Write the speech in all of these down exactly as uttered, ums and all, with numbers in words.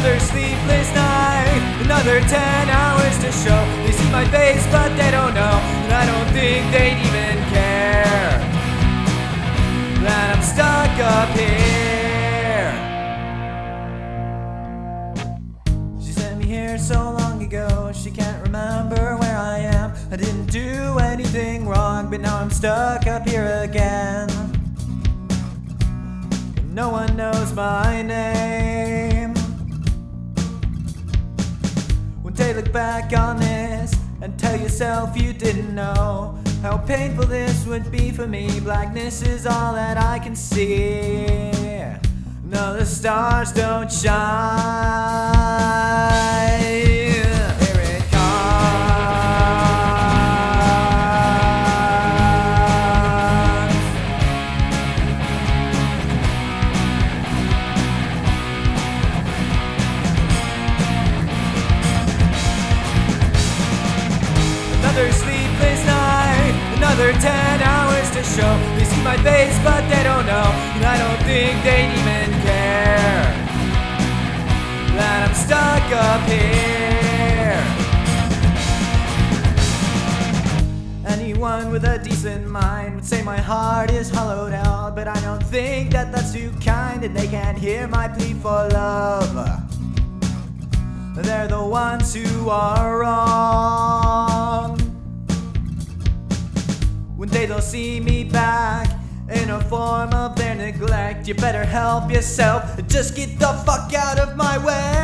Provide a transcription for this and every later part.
Another sleepless night, another ten hours to show. They see my face but they don't know, and I don't think they'd even care that I'm stuck up here. She sent me here so long ago, she can't remember where I am. I didn't do anything wrong, but now I'm stuck up here again. No one knows my name. One day look back on this and tell yourself you didn't know how painful this would be for me. Blackness is all that I can see. No, the stars don't shine. Here it comes. Another sleepless night, another ten hours to show. They see my face but they don't know, and I don't think they'd even care that I'm stuck up here. Anyone with a decent mind would say my heart is hollowed out, but I don't think that that's too kind, and they can't hear my plea for love. They're the ones who are wrong. One day they'll see me back in a form of their neglect. You better help yourself, just get the fuck out of my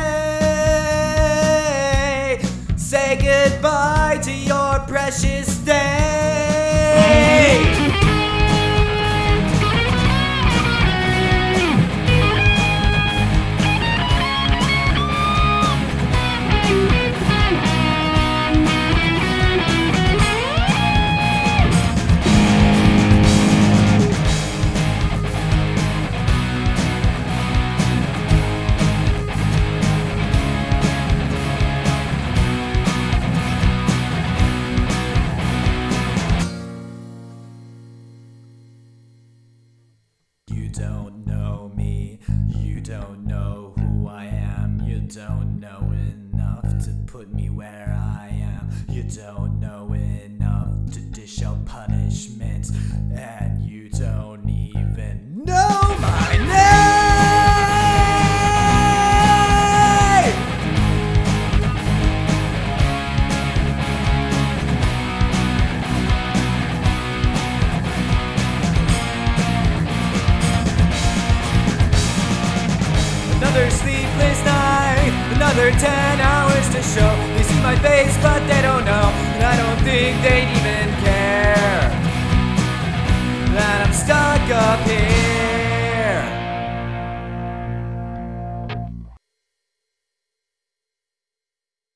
way. Say goodbye to your precious day. You don't know me, you don't know who I am, you don't know enough to put me where I am, you don't know enough to dish out punishments, and you don't even know my name! Another sleepless night, another ten hours to show. They see my face but they don't know,